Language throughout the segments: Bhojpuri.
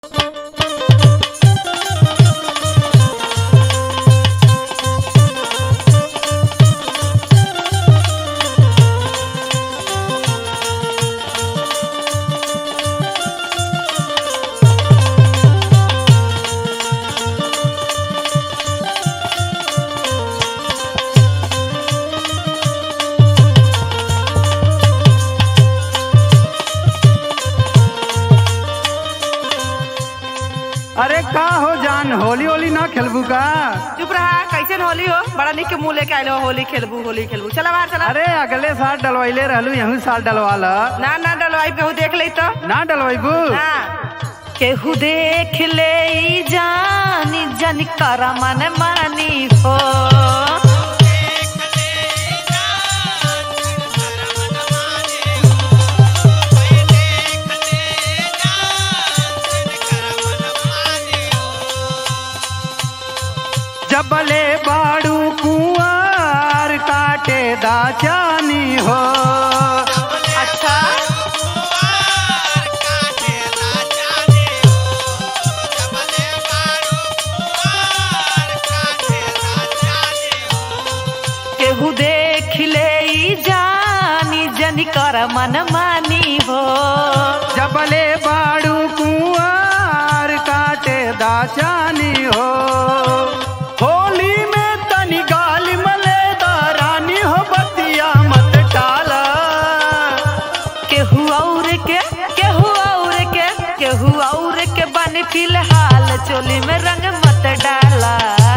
अरे का हो जान, होली होली ना खेलबू का? चुप रहा, कैसे होली हो? बड़ा निक के मुंह लेके आए हो, होली खेलबू। चला बाहर चला। अरे अगले साल डलवाइले रहलू, यहू साल डलवाला। ना डलवाई, केहू देख ले तो ना डलवाइबू? केहू देख ले जानी जन करा मन मानी हो। जबले बाड़ू कुआर काटे दाचानी हो। अच्छा, केहू देख ले जानी जन कर मन मानी हो। जबले बाड़ू कुआर काटे दाचानी हो। होली में तनी गाल मले दारानी हो, बतिया मत डाला। केहू और के बन फिलहाल चोली में रंग मत डाला।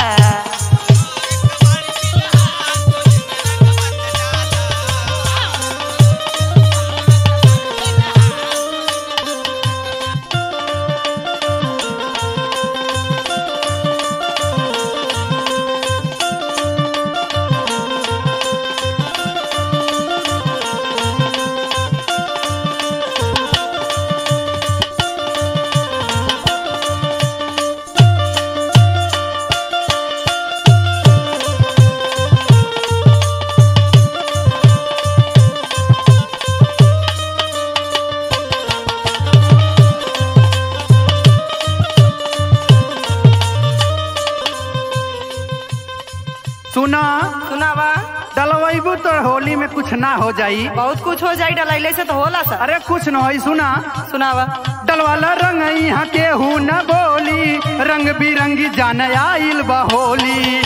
सुनावा। डलवाइबू तो होली में कुछ ना हो जाई। बहुत कुछ हो जाई, डलाइले से तो होला सा। अरे कुछ न होई, सुनावा। डलवाला रंग यहाँ केहू न बोली, रंग बिरंगी जान आइल बा होली।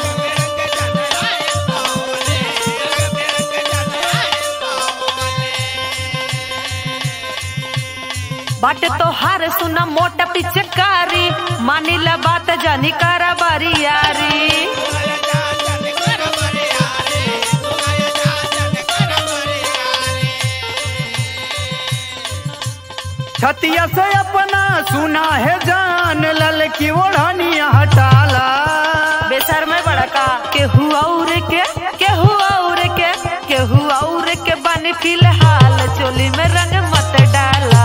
बाटे तो हार सुना मोटा पिचकारी, मानिला बात जानी करा बारी यारी। छतिया से अपना सुना है जान, ललकी ओढ़निया हटाला। बेसर में बड़ा का केहू और के बन फिलहाल चोली में रंग मत डाला।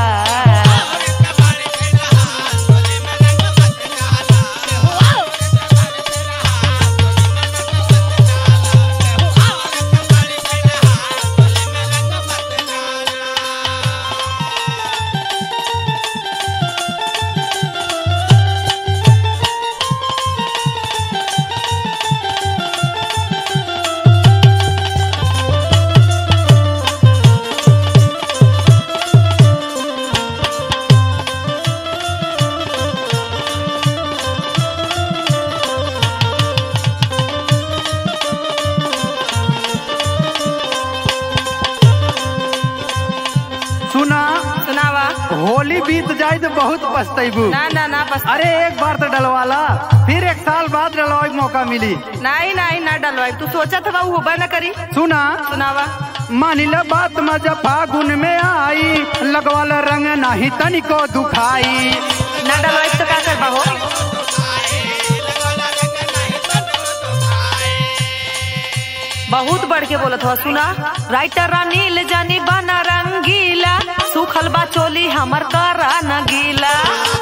सुनावा। होली बीत जाए तो बहुत पछताइबू। ना पछता। अरे एक बार तो डलवाला, फिर एक साल बाद डलवाई मौका मिली। नहीं ना डलवाई, तू सोचा था वो होबा न करी। सुनावा। मानिला बात में जब फागुन में आई, लगवाला रंग नहीं तनिको दुखाई। ना डलवाई तो क्या करबा हो? बहुत बढ़ के बोलत हो। सुना, राइटर नील जानी बना रंगीला, सुखल बा चोली हमर करा न गीला।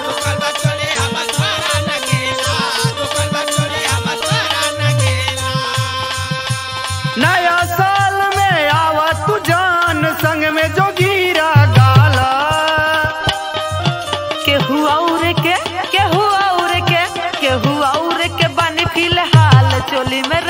नया साल में आवा तू जान, संग में जो गिरा गाला। केहू और केहू और के बनी फिलहाल चोली में